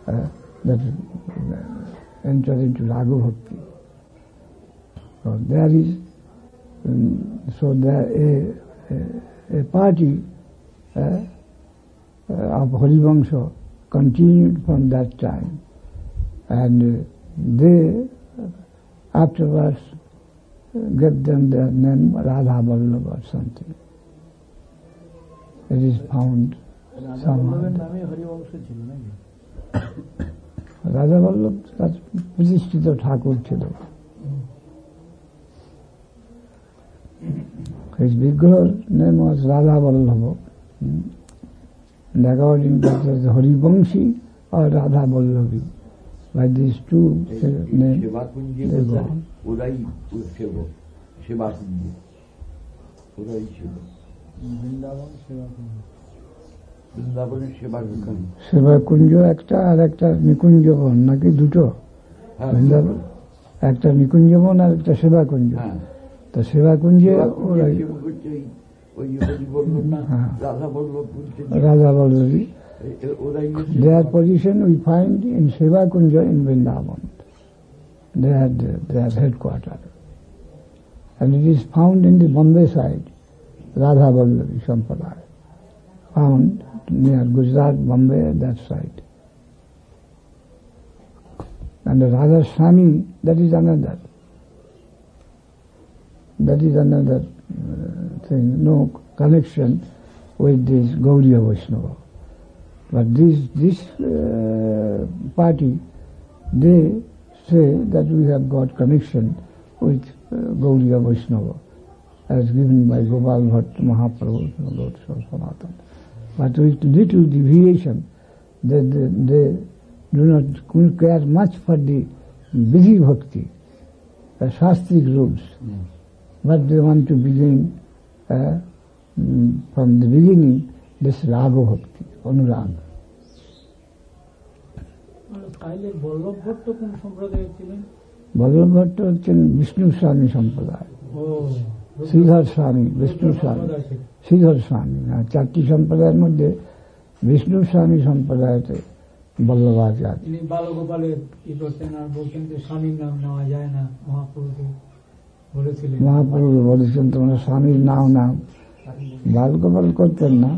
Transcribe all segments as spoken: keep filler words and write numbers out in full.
uh, that uh, enter into Raga Bhakti. So there is, um, so there a, a, a party uh, uh, of Harivansha continued from that time, and uh, they uh, afterwards uh, gave them their name Radha Vallabha or something. It is found somehow. Radha Vallabh, that's Pratishthita Thakur Chilo. His big girl name was Radha Vallabha. And according to the Harivamshi or Radha Vallavi, by these two names, they go on. Urai Shiva, Shiva Kunja. Urai Shiva. Vrindavan Shiva Kunja. Vrindavan Shiva Kunja. Shiva Kunja একটা আর একটা নিকুঞ্জ বন নাকি দুটো? বৃন্দাবন একটা নিকুঞ্জ বন আর একটা সেবা কুঞ্জ। তো সেবা কুঞ্জে ওরাই Radha Vallabhi. Their position we find in Seva Kunja in Vrindavan. They had their headquarters. And it is found in the Bombay side, Radha Vallabhi Sampradaya. Found near Gujarat, Bombay, that side. And the Radha Swami, that is another. That is another uh, thing, no connection with this Gaudiya Vaishnava. But this, this uh, party, they say that we have got connection with uh, Gaudiya Vaishnava, as given by Gopal Bhatt Mahaprabhu, Lord Sanatana. But with little deviation, they, they, they do not care much for the Vidhi Bhakti, the Shastric rules. Mm. But they want to begin uh, from the beginning this Raga Bhakti, Anurag. Vallabh Bhatta কোন সম্প্রদায়ের ছিলেন? Vallabh Bhatta হচ্ছেন বিষ্ণু স্বামী সম্প্রদায়। শ্রীধর স্বামী, বিষ্ণু স্বামী, শ্রীধর স্বামী। চারটি সম্প্রদায়ের মধ্যে বিষ্ণু স্বামী সম্প্রদায়তে বল্লভাচার্য। তিনি বালগোপালের কি করতেন আর বলতেন যে স্বামীর নাম নেওয়া যায় না, মহাপ্রভুকে বলেছিলেন। মহাপ্রভু বলেছেন তোমরা স্বামীর নাম নাম, বালগোপাল করতেন না।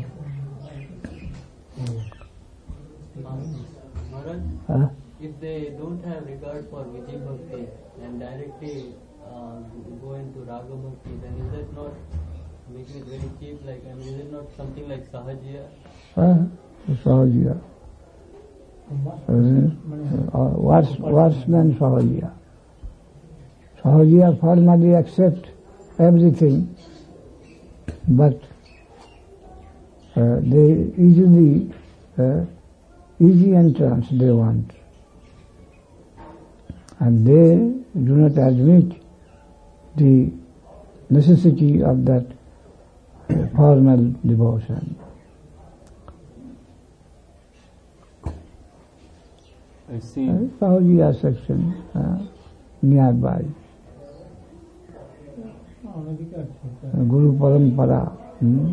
If they don't have regard for Vidhi Bhakti and directly uh, go into Raga Bhakti, then is that not making it very cheap? Like, I mean, is it not something like Sahajiya? Uh, Sahajiya. Uh, worse, worse than Sahajiya. Sahajiya formally accept everything, but uh, they easily, uh, easy entrance they want. And they do not admit the necessity of that formal devotion. I see. Sahajiya section uh, nearby. Guru Parampara. Hmm?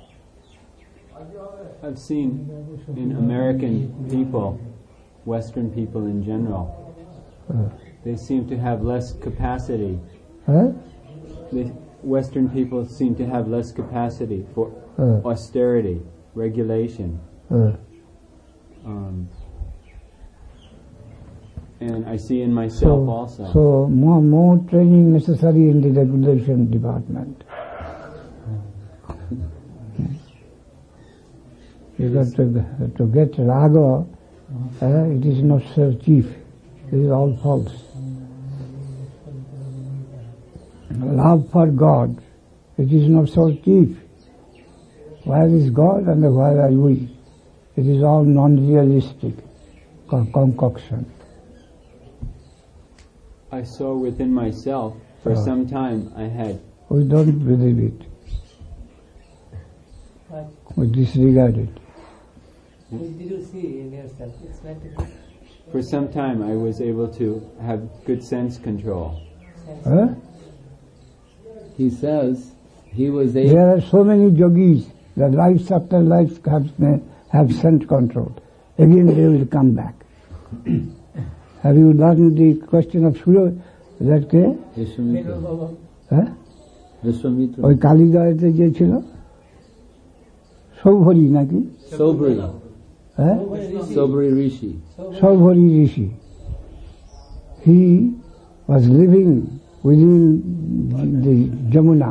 I've seen in American people, Western people in general, uh, they seem to have less capacity. Huh? The Western people seem to have less capacity for uh, austerity, regulation. Uh, um, and I see in myself so, also. So more, more training necessary in the regulation department. Because to, to get raga, uh, it is not so cheap. It is all false. Love for God, it is not so cheap. Where is God and where are we? It is all non-realistic concoction. I saw within myself, for uh, some time I had... We don't believe it. What? We disregard it. What did you see in yourself? It's not For some time I was able to have good sense control. Huh? He says he was able... There are so many yogis that lives after life have, have sense control. again they will come back. Have you learned the question of Surya? That ke? Vishwamitra. Huh? Vishwamitra. ওই কালীদয়াতে যে ছিল সৌভরি নাকি Sobri. হ্যাঁ Sobri Rishi. সৌভরি Rishi he was living within the Jamuna.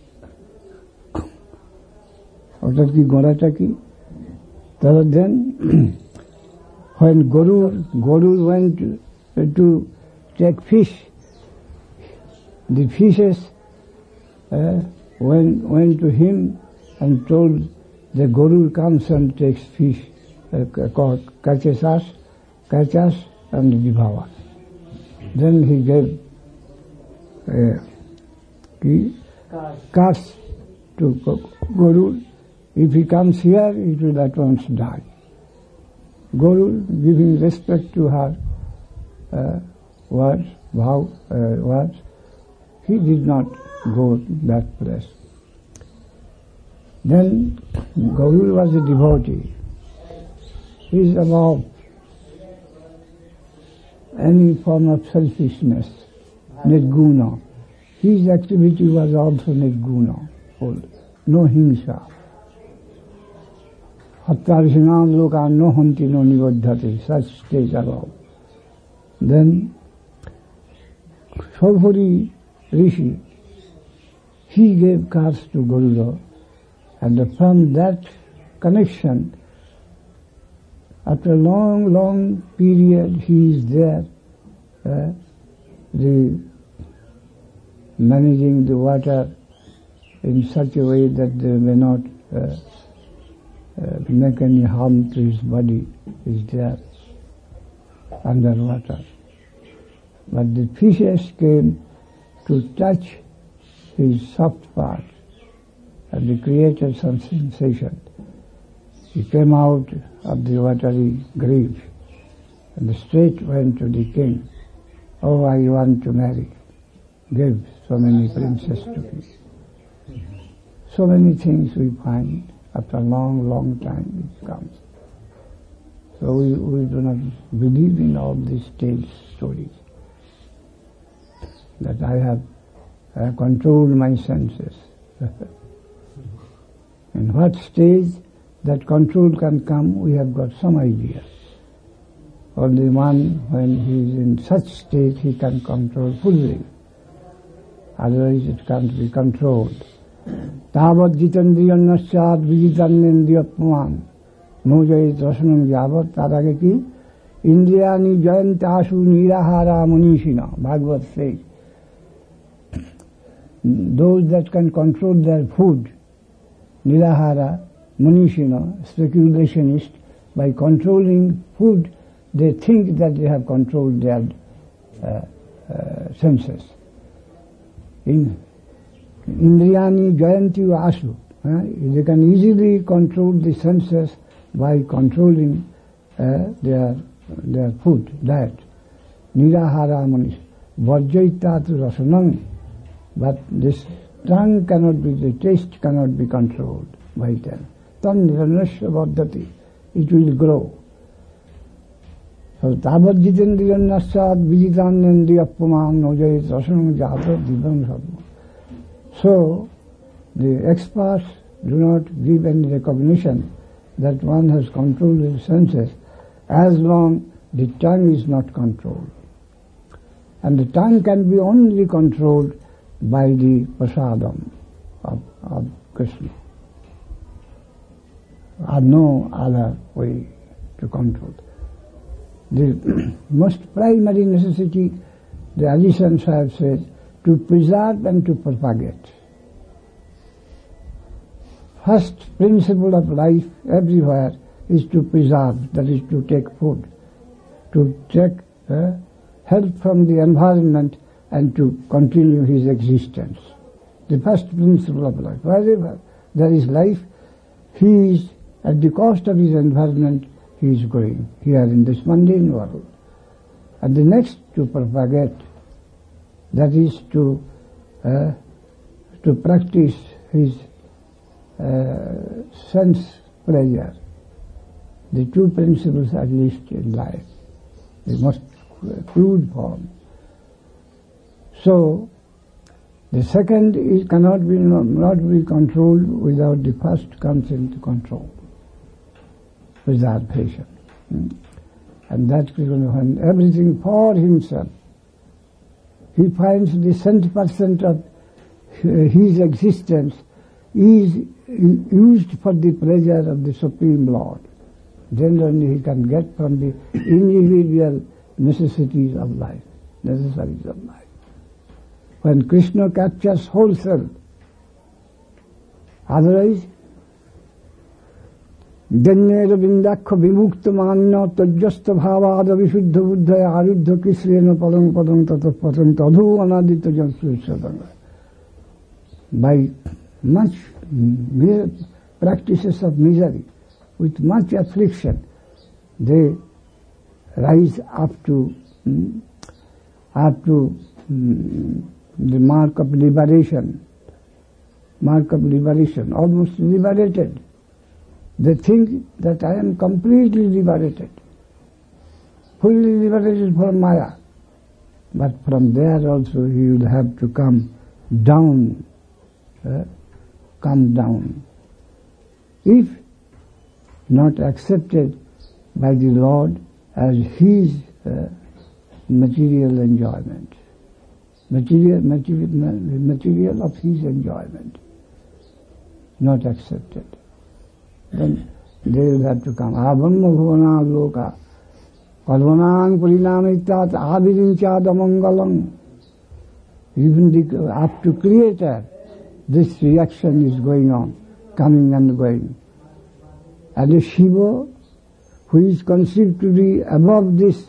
অর্থাৎ কি গোড়াটা কি তাহলে then when Guru Guru went to, to take fish, the fishes uh, went, went to him and told the Guru comes and takes fish, uh, catches us, catch us and devour. Then he gave uh, cards to Guru. If he comes here, it will at once die. Guru, giving respect to her uh, words, vow, uh, words, he did not go to that place. Then Guru was a devotee. He is above any form of selfishness, nirguna. His activity was also nirguna, no himsa. Hattarsinam loka no hanti no nivaddhati, such stage above. Then Saubhari Rishi, he gave cards to Gurudeva, and from that connection, after a long, long period, he is there, uh, the managing the water in such a way that they may not uh, uh, make any harm to his body, is there underwater. But the fishes came to touch his soft part, and they created some sensation. He came out of the watery grave and straight went to the king. Oh, I want to marry. Give so many princesses to me. So many things we find after a long, long time it comes. So we, we do not believe in all these tales, stories. That I have uh, controlled my senses. In what stage that control can come, we have got some idea. Only one, when he is in such state, he can control fully. Otherwise it can't be controlled. Tavat jitendriyannasyat vijitannendriyapuman nojayit rasanam yavat. তার আগে কি Indriyani জয়ন্তাসু nirahara munishina. Bhagavad says, those that can control their food, nirahara, munishina, speculationists, by controlling food, they think that they have controlled their uh, uh, senses. In Indriyani Jayanti Asu, uh, they can easily control the senses by controlling uh, their their food, diet. Nirahara manish, vajjaitatu rasanam. But this tongue cannot be, the taste cannot be controlled by them. Tan niranasya vaddhati, it will grow. So tavat jitendriyannasyat vijitannendriyapuman nojayit rasanam jata divam sadma. So the experts do not give any recognition that one has controlled his senses as long the tongue is not controlled. And the tongue can be only controlled by the prasadam of, of Krishna. Or no other way to control. The most primary necessity, the Adisans have said, to preserve and to propagate. First principle of life everywhere is to preserve, that is to take food, to take uh, help from the environment and to continue his existence. The first principle of life. Wherever there is life, he is, at the cost of his environment, he is going here in this mundane world. And the next, to propagate, that is to uh, to practice his uh, sense pleasure, the two principles at least in life, the most crude form. So, the second is cannot be not, not be controlled without the first comes into control, without patience. Hmm? And that's when everything for himself. He finds the cent percent of his existence is used for the pleasure of the Supreme Lord. Then only he can get from the individual necessities of life, necessaries of life. When Krishna captures whole self, otherwise, Janyera Vindakha Vimukta Manna Tajjasta Bhavada Vishuddha Buddhaya Aruddha Krishrena Padam Padam Tata Padam Tadhu Anadita Jansu. By much practices of misery, with much affliction, they rise up to mm, up to mm, the mark of liberation, mark of liberation, almost liberated. They think that I am completely liberated, fully liberated from Maya. But from there also he will have to come down, uh, come down. If not accepted by the Lord as his uh, material enjoyment, material, material, material of his enjoyment, not accepted, then they will have to come. Abhamma bhavana loka palvanang parinamitat avirinchadamangalam. Even the, up to Creator, this reaction is going on, coming and going. And the Shiva, who is conceived to be above this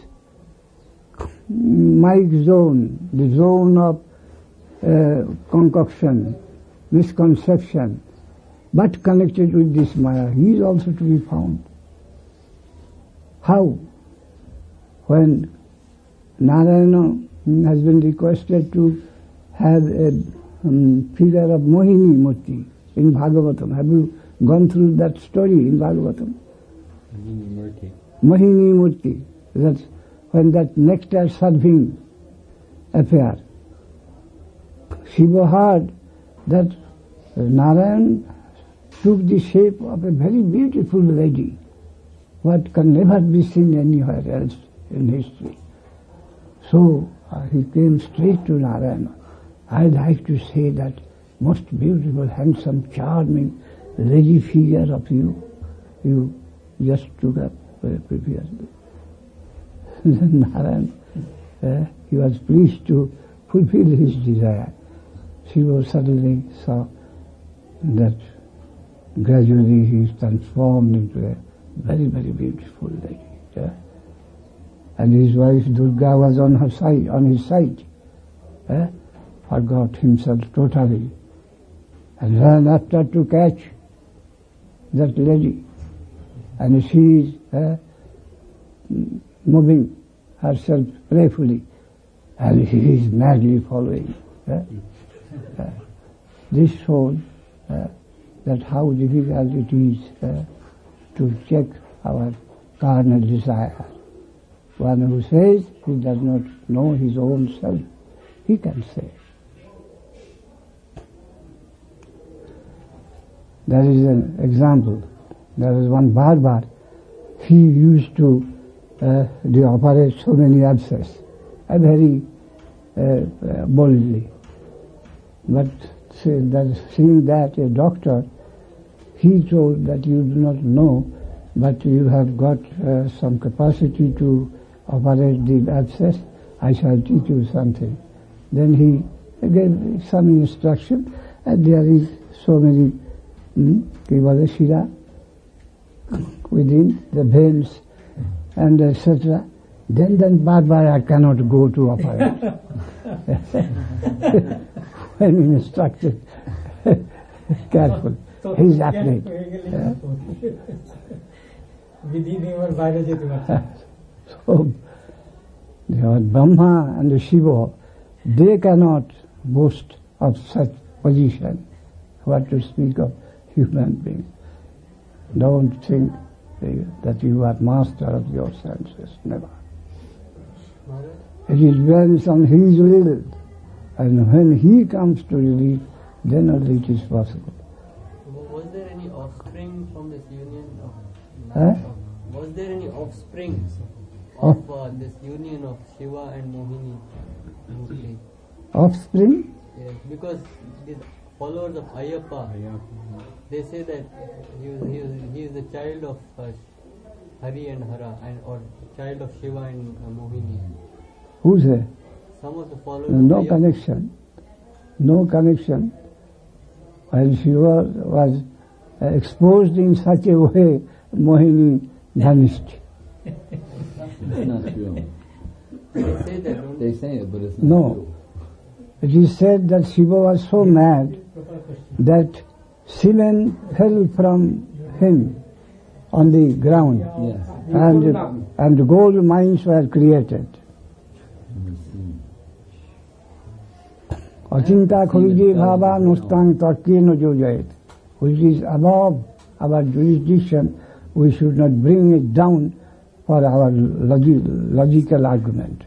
mic zone, the zone of uh, concoction, misconception, but connected with this Maya, he is also to be found. How? When Narayana has been requested to have a um, figure of Mohini Murti in Bhagavatam. Have you gone through that story in Bhagavatam? Mohini Murti. Mohini Murti. That's when that nectar serving affair. Shiva heard that Narayan took the shape of a very beautiful lady, what can never be seen anywhere else in history. So uh, he came straight to Narayana. I'd like to say that most beautiful, handsome, charming lady figure of you, you just took up uh, previously. Then Narayan, uh, he was pleased to fulfill his desire. Shiva suddenly saw that gradually he is transformed into a very, very beautiful lady. Yeah? And his wife Durga was on her side, on his side. Yeah? Forgot himself totally and ran after to catch that lady. And she is uh, moving herself playfully and he is madly following. Uh, uh, this shows uh, that how difficult it is uh, to check our carnal desire. One who says he does not know his own self, he can say. There is an example. There was one barber. He used to uh, do operate so many abscesses, uh, very uh, uh, boldly. But say that, seeing that a doctor, he told that you do not know, but you have got uh, some capacity to operate the abscess. I shall teach you something. Then he gave some instruction, and there is so many mm, shira within the veins and et cetera. Then then Barbara cannot go to operate. When instructed, careful. He's afraid. So, Brahma and Shiva, they cannot boast of such position. What to speak of human beings? Don't think uh, that you are master of your senses. Never. It is when some he is relieved, and when he comes to relief, then only it is possible. Was there any offspring from this union of? Huh? Was there any offspring of uh, this union of Shiva and Mohini? Murti? Offspring? Yes, because these followers of Ayyappa, they say that he is, he is, he is the child of uh, Hari and Hara, and or child of Shiva and uh, Mohini. Who's there? Some of the followers. No of Ayyappa. connection. No connection. While Shiva was uh, exposed in such a way, Mohini vanished. It's not true. They say that, don't They say it, but it's not No. true. It is said that Shiva was so mad that semen fell from him on the ground, Yes. and and gold mines were created. Achinta khulji bhava nustang tarkino jojayet, which is above our jurisdiction. We should not bring it down for our logi- logical argument.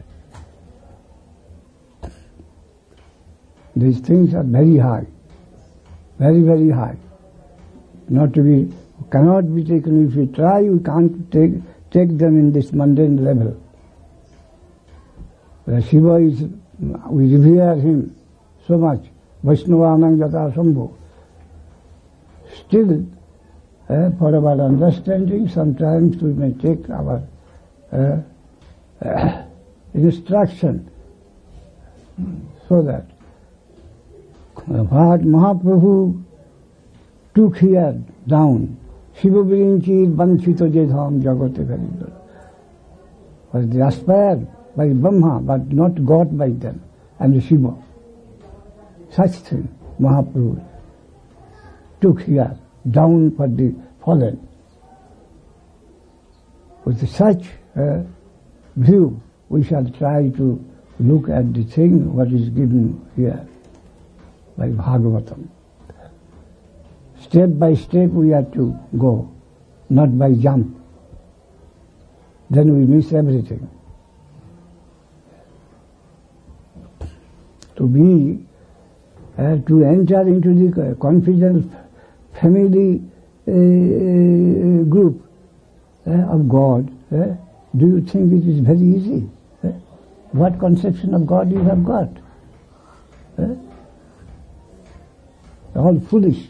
These things are very high, very, very high. Not to be, cannot be taken. If we try, we can't take, take them in this mundane level. Where Shiva is, we revere him so much. Vaishnavanam yata sambhu. Still, uh, for our understanding, sometimes we may take our uh, uh, instruction so that what Mahaprabhu took here down, Shiva Virinchi Banchito Jedham Jagote Garidar, was aspired by Brahma but not got by them, and Shiva. Such thing Mahaprabhu took here down for the fallen. With such a view, we shall try to look at the thing what is given here by Bhagavatam. Step by step we have to go, not by jump. Then we miss everything. To be, uh, to enter into the confident family uh, group uh, of God, uh, do you think it is very easy? Uh, what conception of God you have got? Uh, all foolish.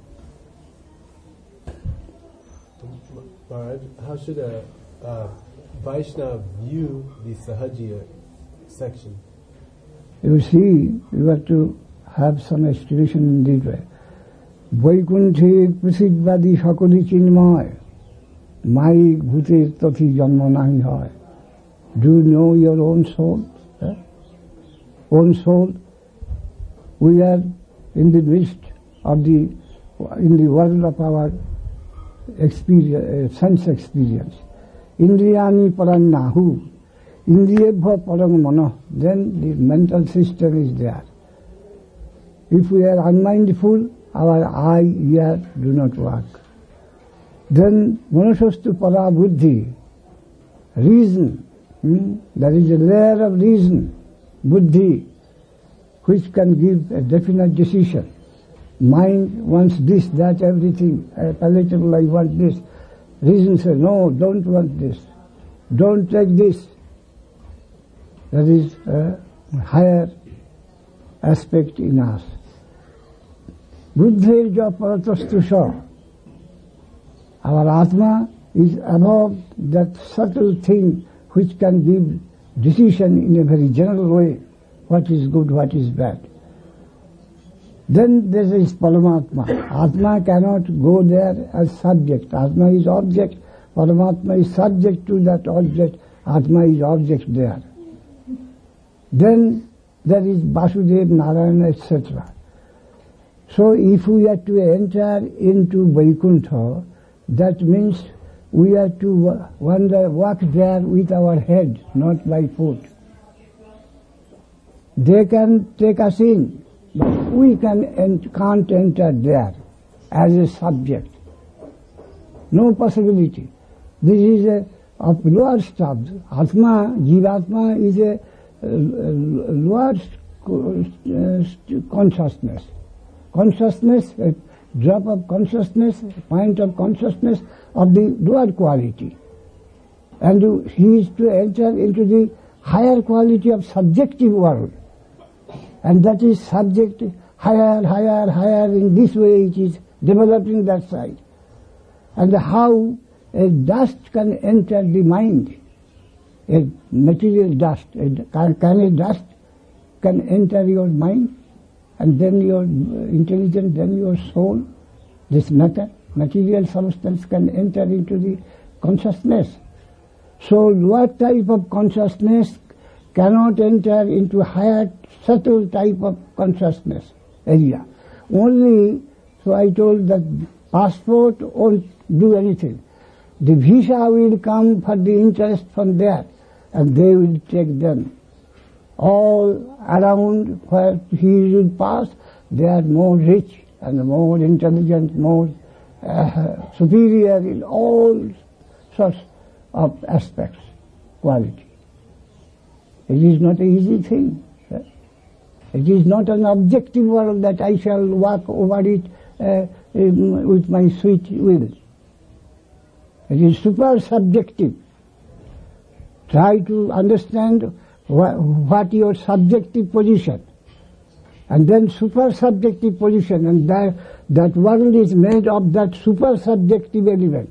Maharaj, how should a uh, Vaishnava view the Sahajiya section? You see, you have to have some explanation in this way. Vaikunthe prasidvadi sakoli chinmay, mai bhute tati janma nahi hai. Do you know your own soul? Eh? Own soul? We are in the midst of the, in the world of our experience, uh, sense experience. Indriyani parannahu, indriyabha parang mano, then the mental system is there. If we are unmindful, our eye, ear do not work. Then manushastu para buddhi, reason, hmm? there is a layer of reason, buddhi, which can give a definite decision. Mind wants this, that, everything. Uh, palatable, I want this. Reason says, no, don't want this. Don't take this. That is a higher aspect in us. Buddhir ja paratastusha. Our Atma is above that subtle thing which can give decision in a very general way, what is good, what is bad. Then there is Paramatma. Atma cannot go there as subject. Atma is object. Paramatma is subject to that object. Atma is object there. Then there is Vasudeva, Narayana, et cetera. So if we are to enter into Vaikuntha, that means we are to wander, walk there with our head, not by foot. They can take us in, but we can and can't enter there as a subject. No possibility. This is a, of lower stuff. Atma, Jivatma is a uh, lower uh, consciousness. Consciousness, a drop of consciousness, point of consciousness of the lower quality. And he is to enter into the higher quality of subjective world. And that is subject higher, higher, higher. In this way it is developing that side. And how a dust can enter the mind, a material dust, a, can, can a dust can enter your mind, and then your intelligence, then your soul, this matter, material substance can enter into the consciousness. So what type of consciousness cannot enter into higher, subtle type of consciousness area? Only, so I told that passport won't do anything. The visa will come for the interest from there, and they will take them. All around where he will pass, they are more rich and more intelligent, more uh, superior in all sorts of aspects, quality. It is not an easy thing. It is not an objective world that I shall walk over it uh, with my sweet will. It is super subjective. Try to understand wh- what your subjective position, and then super subjective position, and that, that world is made of that super subjective element.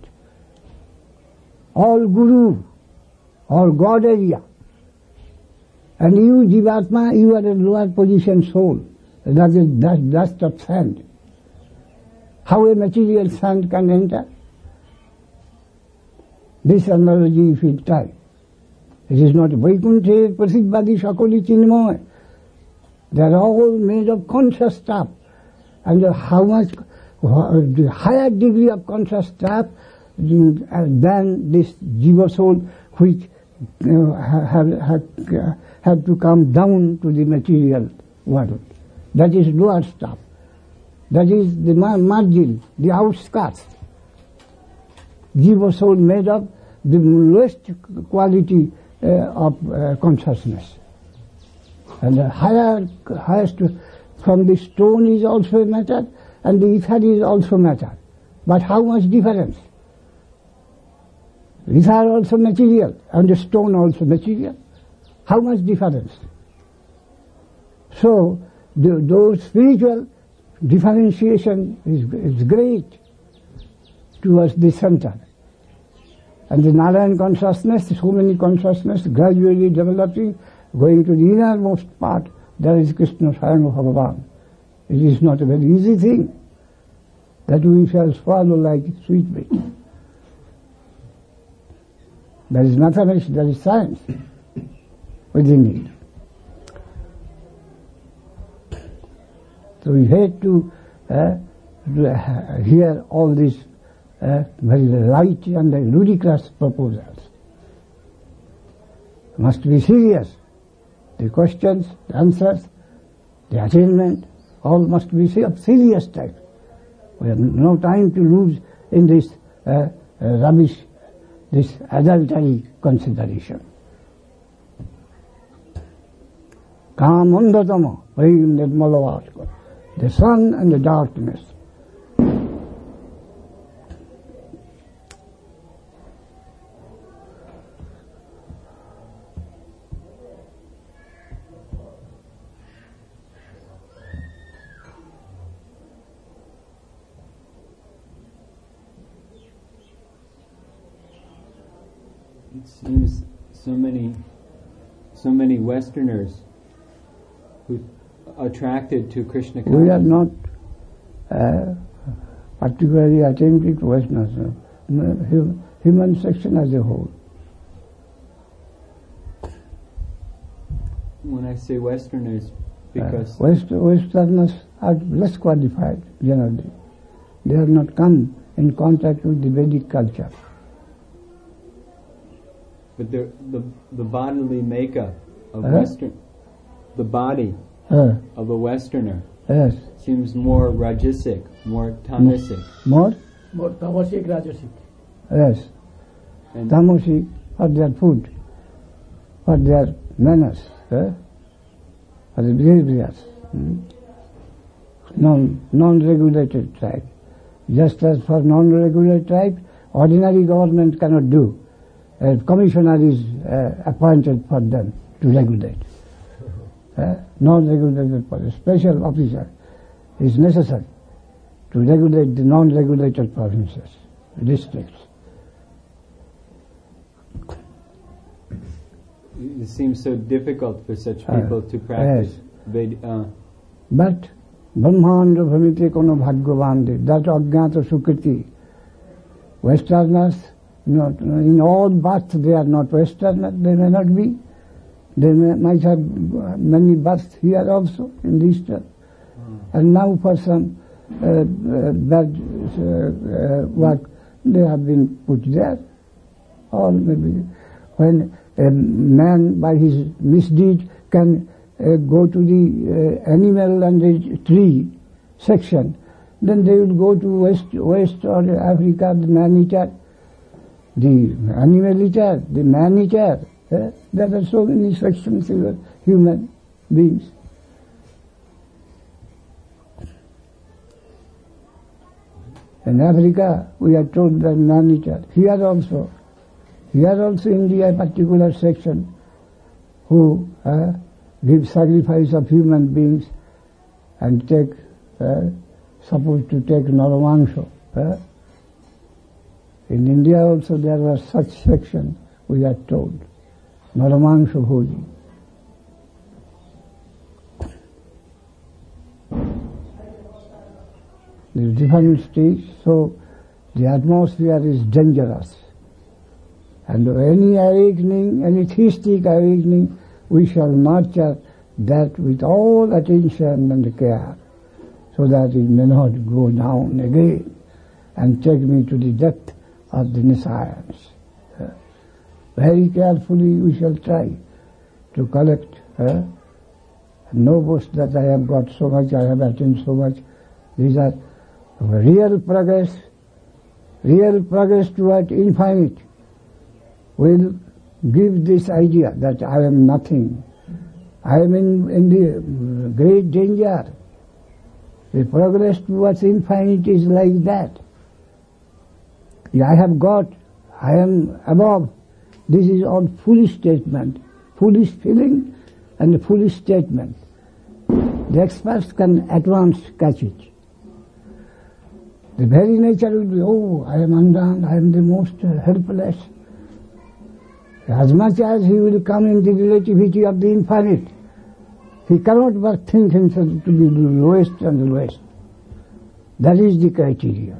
All guru, all God area. And you, Jivatma, you are a lower position soul. That is dust, dust of sand. How a material sand can enter? This analogy if you try. It is not Vaikunthe, Prasidbadi, Shakoli, Chinmoy. They are all made of conscious stuff. And how much, the higher degree of conscious stuff than this Jiva soul which uh, have, have, have to come down to the material world. That is lower stuff. That is the margin, the outskirts. Jiva soul made of the lowest quality uh, of uh, consciousness. And the higher, highest from the stone is also matter, and the ether is also matter. But how much difference? Ether also material, and the stone also material. How much difference? So, the, those spiritual differentiation is, is great towards the center. And the Narayan consciousness, so many consciousness gradually developing, going to the innermost part, there is Krishna Swayam Bhagavan. It is not a very easy thing that we shall swallow like sweet meat. There is mathematics, there is science within it. So we hate to, uh, to hear all these uh, very light and ludicrous proposals. Must be serious. The questions, the answers, the attainment, all must be of serious type. We have no time to lose in this uh, uh, rubbish, this adultery consideration. Kamandadama, the sun and the darkness. It seems so many, so many Westerners who are attracted to Krishna consciousness. We are not uh, particularly attentive to Westerners, uh, human section as a whole. When I say Westerners, because uh, West, Westerners are less qualified generally. They have not come in contact with the Vedic culture. But the the the bodily makeup of uh, Western, the body uh, of a Westerner yes. seems more rajasic, more tamasic. More? More tamasic, rajasic. Yes. And tamosi for their food, for their manners, eh? for the behaviors. Hmm? Non, non-regulated tribe. Just as for non-regulated tribe, ordinary government cannot do. A commissioner is uh, appointed for them to regulate. Uh, non-regulated, a special officer is necessary to regulate the non-regulated provinces, districts. it seems so difficult for such people Uh, to practice yes. Ved, uh, But Brahmanda Bhamite Kono Bhagavande, that Ajnata Sukriti, Westerners, not, in all births they are not Westerners, they may not be. They may, might have many births here also in the Eastern. Mm. And now for some uh, uh, bad uh, uh, work, they have been put there. Or maybe when a man by his misdeed can uh, go to the uh, animal and the tree section, then they will go to West, West or Africa, the man-eater, the animal-eater, the man-eater. Eh? There are so many sections of human beings. In Africa, we are told that man-eater. Here also, here also India, a particular section who uh, give sacrifice of human beings and take, uh, supposed to take naramansha. Uh. In India also there was such section, we are told. Naramansha bhoji. There are different states, so the atmosphere is dangerous. And any awakening, any theistic awakening, we shall nurture that with all attention and care, so that it may not go down again and take me to the depth of the nescience. Uh, very carefully we shall try to collect. Uh, no boast that I have got so much, I have attained so much. These are real progress, real progress toward infinite will give this idea that I am nothing. I am in, in the great danger. The progress towards infinite is like that. I have got, I am above. This is all foolish statement, foolish feeling and foolish statement. The experts can at once catch it. The very nature will be, oh, I am undone, I am the most uh, helpless. As much as he will come in the relativity of the infinite, he cannot but think himself to be the lowest and the lowest. That is the criterion.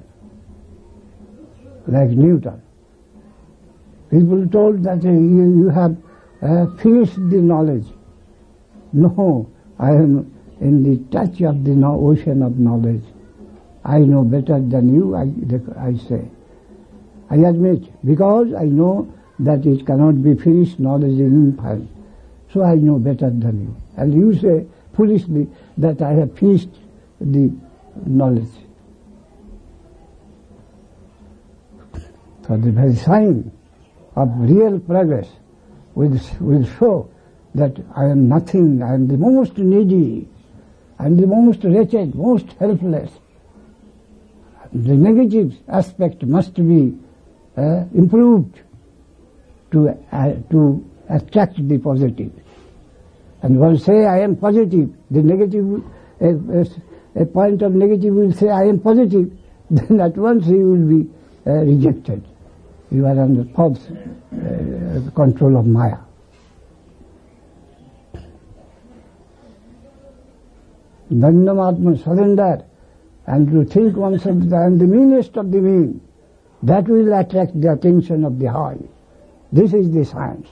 Like Newton. People told that uh, you, you have uh, finished the knowledge. No, I am in the touch of the no- ocean of knowledge. I know better than you, I, I say. I admit, because I know that it cannot be finished, knowledge is infinite. So I know better than you. And you say foolishly that I have finished the knowledge. So the very sign of real progress will, will show that I am nothing, I am the most needy, I am the most wretched, most helpless. The negative aspect must be uh, improved to uh, to attract the positive. And one say I am positive, the negative, a, a, a point of negative will say I am positive, then at once he will be uh, rejected. You are under false uh, control of Maya. Dandamatma, surrender, and to think oneself that I am the meanest of the mean, that will attract the attention of the high. This is the science.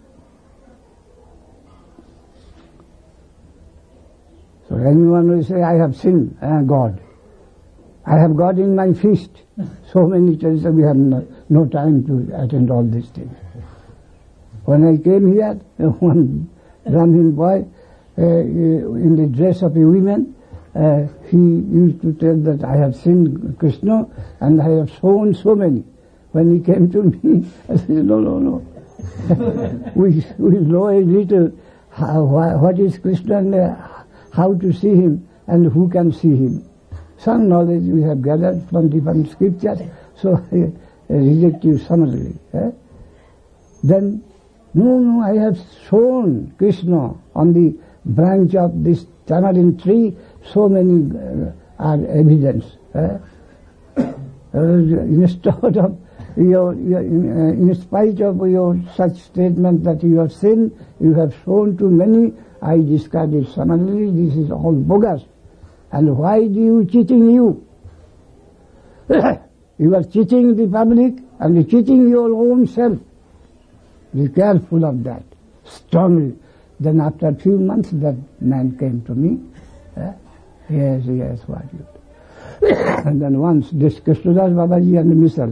So anyone will say, I have sinned, uh, God. I have God in my feast. So many times we have no, no time to attend all these things. When I came here, one Brahmin boy, uh, in the dress of a woman, uh, he used to tell that I have sinned Krishna and I have sown so many. when he came to me, I said, no, no, no. we, we know a little how, what is Krishna and uh, how to see him and who can see him. Some knowledge we have gathered from different scriptures, so I reject you summarily. Eh? Then, no, no, I have shown Krishna on the branch of this tamarind tree, so many uh, are evidence. Eh? uh, instead of your, your in, uh, in spite of your such statement that you have sinned, you have shown to many, I discard it summarily, this is all bogus. And why do you cheating you? You are cheating the public and cheating your own self. Be careful of that, strongly. Then after a few months that man came to me. Eh? Yes, yes, what you do. And then once this Krishnadas Babaji and myself,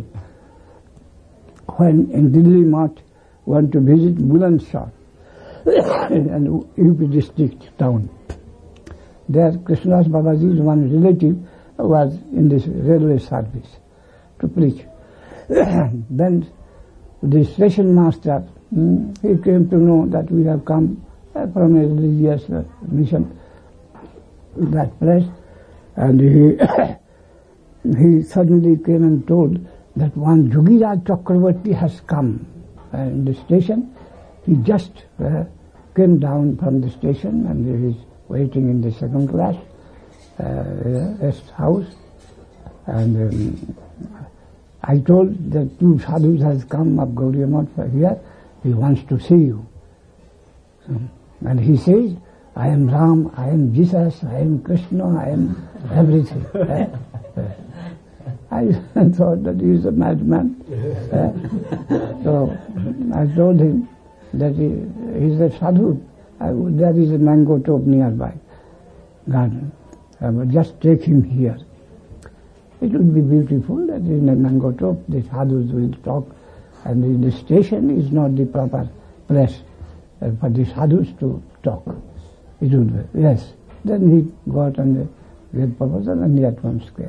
when in Delhi Math, went to visit Bulandshahr, and U P district town. There Krishnadas Babaji's one relative was in this railway service to preach. Then the station master, hmm, he came to know that we have come uh, from a religious uh, mission, that place, and he he suddenly came and told that one Jogiraj Chakravarti has come uh, in the station. He just uh, came down from the station and he is waiting in the second class uh, rest house. And um, I told that two sadhus has come of Gaudiya Math here. He wants to see you. So, and he says, I am Ram, I am Jesus, I am Krishna, I am everything. uh, uh, I thought that he is a madman. uh, so I told him that he, he is a sadhu. I, there is a mango top nearby garden. I will just take him here. It would be beautiful that in a mango top the sadhus will talk, and in the station is not the proper place uh, for the sadhus to talk. It would be, yes. Then he got on the great proposal and he at once came.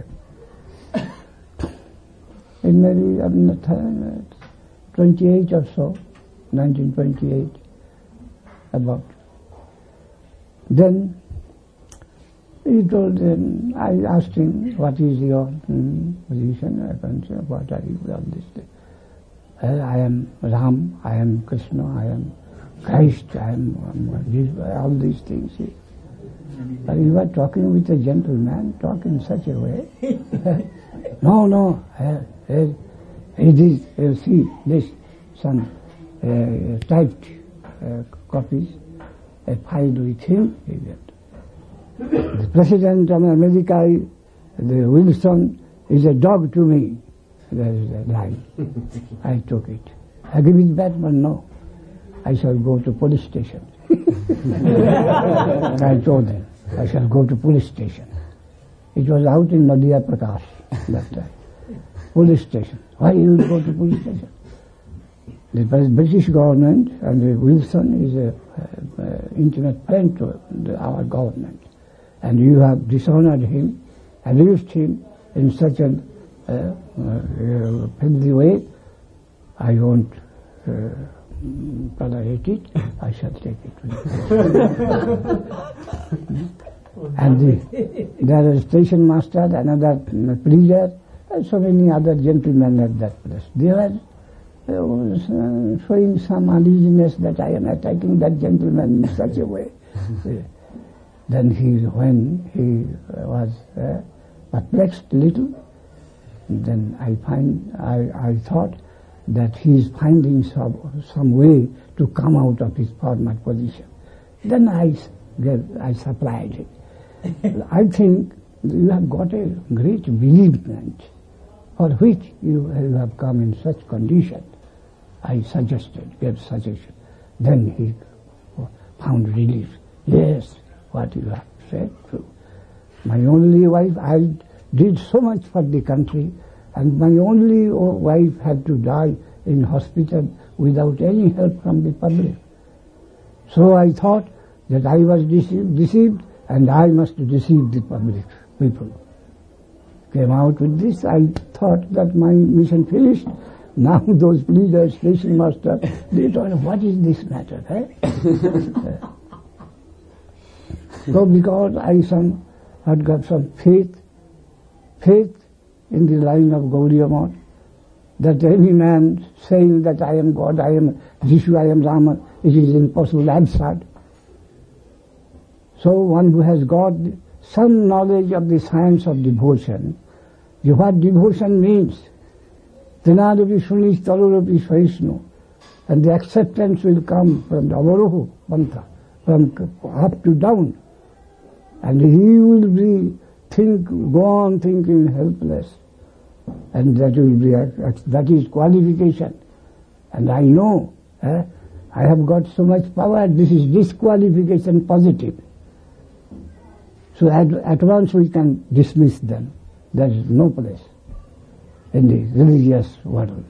It may be um, twenty-eight or so, nineteen twenty-eight, about. Then he told him, I asked him, what is your mm, position? I can say, what are you on this day? Well, I am Ram, I am Krishna, I am Christ, I am um, all these things. But you are talking with a gentleman, talk in such a way. no, no, uh, uh, it is, uh, see, this, some uh, typed uh, copies, I filed with him. The President of America, the Wilson, is a dog to me. There is a line. I took it. I give it back, but no. I shall go to police station. I told him, I shall go to police station. It was out in Nadia Prakash that time. Police station. Why you go to police station? The British government and the Wilson is a uh, uh, intimate friend to the, our government. And you have dishonored him, abused him in such a uh, uh, friendly way. I won't uh, tolerate it. I shall take it with me. And the, there is station master, another preacher, and so many other gentlemen at that place. They were uh, showing some uneasiness that I am attacking that gentleman in such a way. Then he, when he was uh, perplexed a little, then I find I, I thought that he is finding some some way to come out of his former position. Then I gave, I supplied it. I think you have got a great bereavement for which you, you have come in such condition. I suggested, gave suggestion. Then he found relief. Yes, what you have said true. My only wife, I did so much for the country, and my only wife had to die in hospital without any help from the public. So I thought that I was deceived, deceived and I must deceive the public people. Came out with this, I thought that my mission finished, Now those leaders, station master, they don't know what is this matter. Eh? So because I some had got some faith, faith in the line of Gaudiya Math, that any man saying that I am God, I am Jishu, I am Rama, it is impossible, absurd. So one who has got some knowledge of the science of devotion, what devotion means, Tinadapi Sunish Tarudapi Vaishnu, and the acceptance will come from the Avaroha Pantha, from up to down. And he will be think, go on thinking helpless. And that will be, that is qualification. And I know, eh, I have got so much power, this is disqualification positive. So at, at once we can dismiss them. There is no place in the religious world.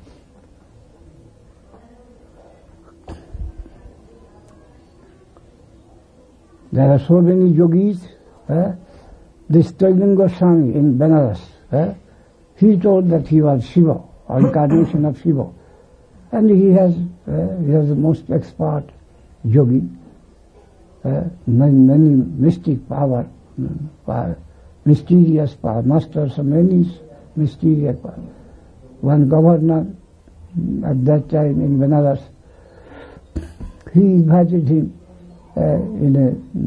There are so many yogis. Eh? This Trailing Goswami in Benares, eh? he told that he was Shiva, incarnation of Shiva. And he has, uh, he has the most expert yogi, uh, many, many mystic power, power, mysterious power, masters of many mysterious power. One governor at that time in Benares, he invited him uh, in a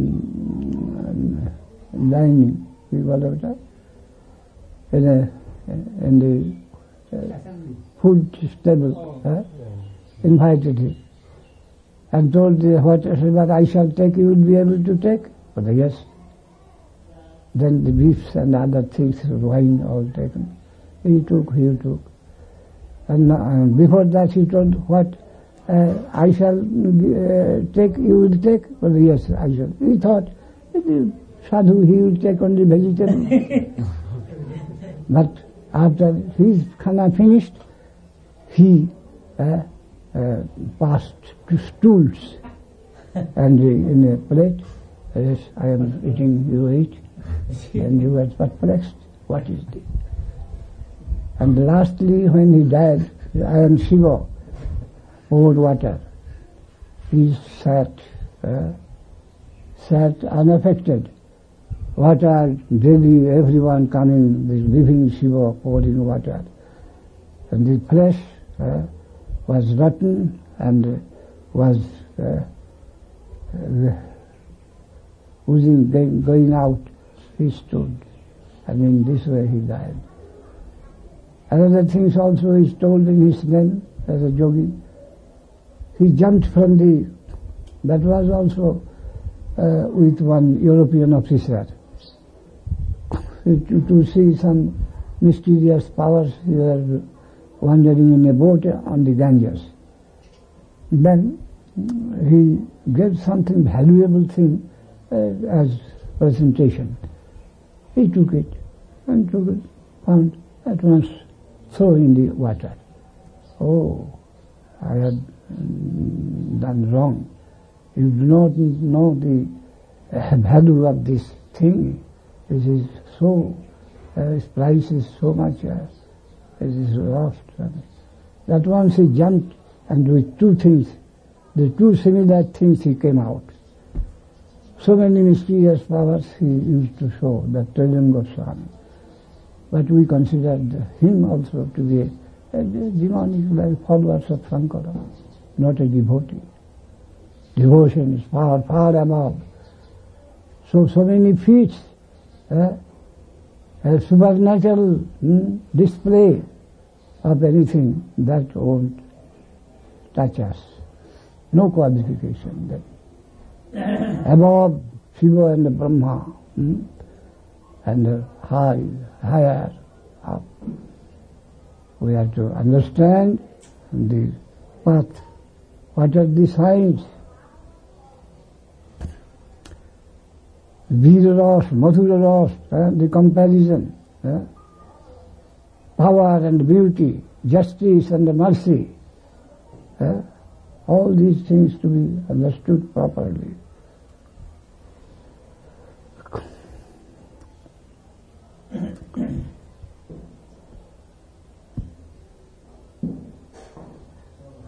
um, dining, we call it that, in a in the uh, food table, uh, invited him and told the what I shall take, you will be able to take. But yes. Then the beefs and other things, wine all taken. He took, he took. And uh, before that he told what uh, I shall uh, take, you will take. But yes, I shall. He thought, sadhu, he will take only vegetable. But after his khana finished, he uh, uh, passed to stools and uh, in a plate, yes, I am eating, you eat, and he was perplexed, what is this? And lastly, when he died, I am Shiva, poured water. He sat, uh, sat unaffected. Water, daily everyone coming, this living Shiva pouring water. And the flesh uh, was rotten and uh, was uh, uh, oozing, going out. He stood, and in this way he died. Another things also is told in his name as a yogi. He jumped from the, that was also uh, with one European officer. To, to see some mysterious powers, he was wandering in a boat on the Ganges. Then he gave something valuable thing uh, as presentation. He took it and took it, found at once throw in the water. Oh, I had done wrong. You do not know the uh, value of this thing. This is so, uh, its price is so much, uh, it is lost. That once he jumped, and with two things, the two similar things he came out. So many mysterious powers he used to show, that Trailing Goswami. But we considered him also to be a, a demonic, like followers of Sankara, not a devotee. Devotion is far, far above. So, so many feats, uh, a supernatural hmm, display of anything that won't touch us. No qualification. That above Shiva and Brahma, hmm, and high, higher up. We have to understand the path. What are the signs? Veera Ras, Madhura Ras, uh, the comparison, uh, power and beauty, justice and mercy, uh, all these things to be understood properly.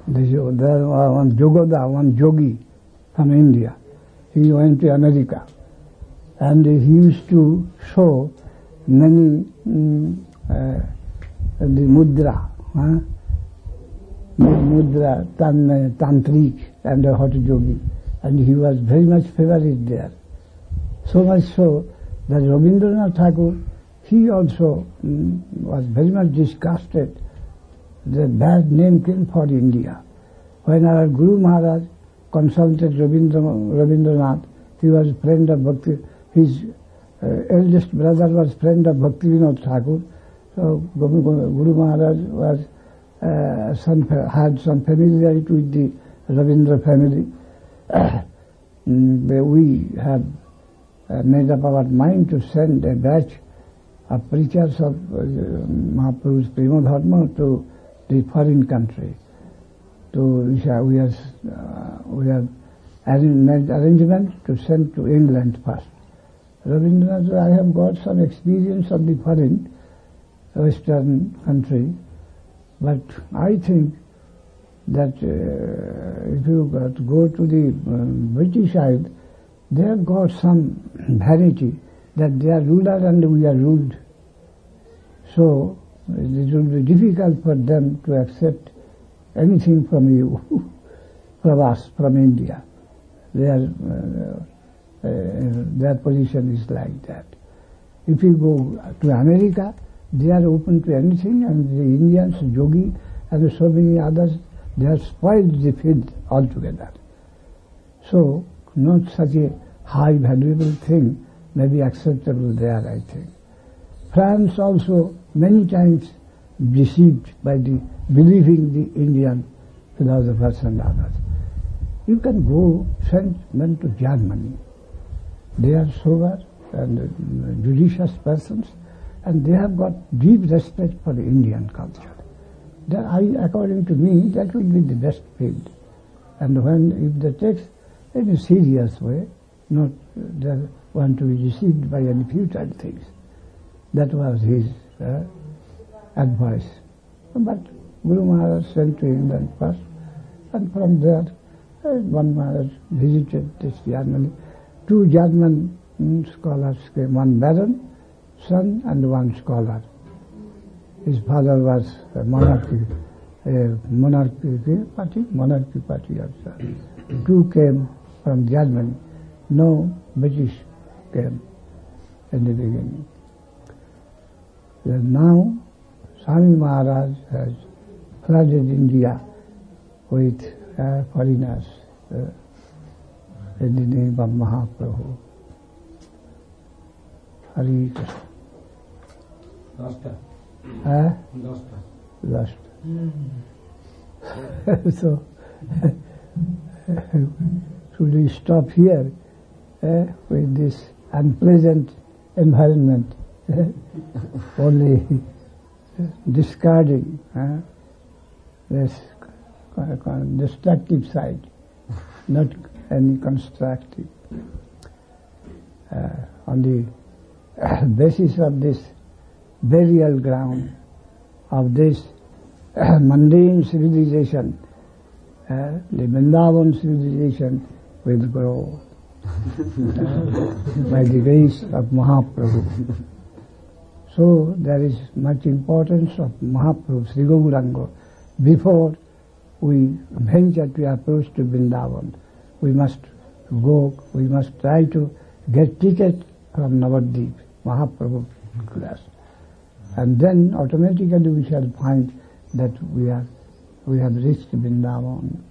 This, there was one Jogoda, one yogi from India. He went to America and he used to show many um, uh, the mudra, huh? mudra, tan, tantric and a hot yogi. And he was very much favored there. So much so that Rabindranath Tagore, he also um, was very much disgusted. The bad name came for India. When our Guru Maharaj consulted Rabindra, Rabindranath, he was a friend of Bhakti, his uh, eldest brother was friend of Bhaktivinoda Thakur. So Guru Maharaj was, uh, some, had some familiarity with the Rabindra family. We had uh, made up our mind to send a batch of preachers of uh, Mahaprabhu's Prema Dharma to the foreign country. To we have uh, we have made arrangement to send to England first. Rabindranath said, I have got some experience of the foreign Western country, but I think that uh, if you go to the um, British side, they have got some vanity that they are ruler and we are ruled. So it will be difficult for them to accept anything from you, from us, from India. Their, uh, uh, their position is like that. If you go to America, they are open to anything, and the Indians, yogi, and so many others, they have spoiled the field altogether. So, not such a high valuable thing may be acceptable there, I think. France also many times deceived by the believing the Indian philosophers and others. You can go send men to Germany. They are sober and judicious persons, and they have got deep respect for the Indian culture. That I, according to me, that will be the best field. And when, if they take in a serious way, not they want to be deceived by any futile things. That was his uh, advice. But Guru Maharaj sent to England first, and from there, uh, one Maharaj visited this Germany. Two German um, scholars came, one baron, son, and one scholar. His father was a monarchy, a monarchy party, monarchy party also. Two came from Germany. No British came in the beginning. Then now, Swami Maharaj has flooded India with uh, foreigners uh, in the name of Mahaprabhu. Hari Krishna. Rasta. Huh? Rasta. Lust. Mm. So, should we stop here uh, with this unpleasant environment? Only discarding uh, this destructive side, not any constructive. Uh, on the uh, basis of this burial ground of this uh, mundane civilization, uh, the Vrindavan civilization will grow uh, by the grace of Mahaprabhu. So there is much importance of Mahaprabhu, Sri Gauranga. Before we venture to approach to Vrindavan, we must go, we must try to get ticket from Navadvip, Mahaprabhu class. And then automatically we shall find that we are, we have reached Vrindavan.